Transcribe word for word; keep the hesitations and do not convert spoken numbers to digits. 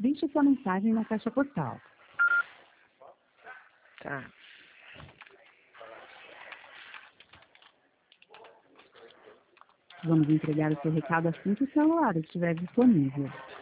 Deixe sua mensagem na caixa postal. Tá. Vamos entregar o seu recado assim que o celular estiver disponível.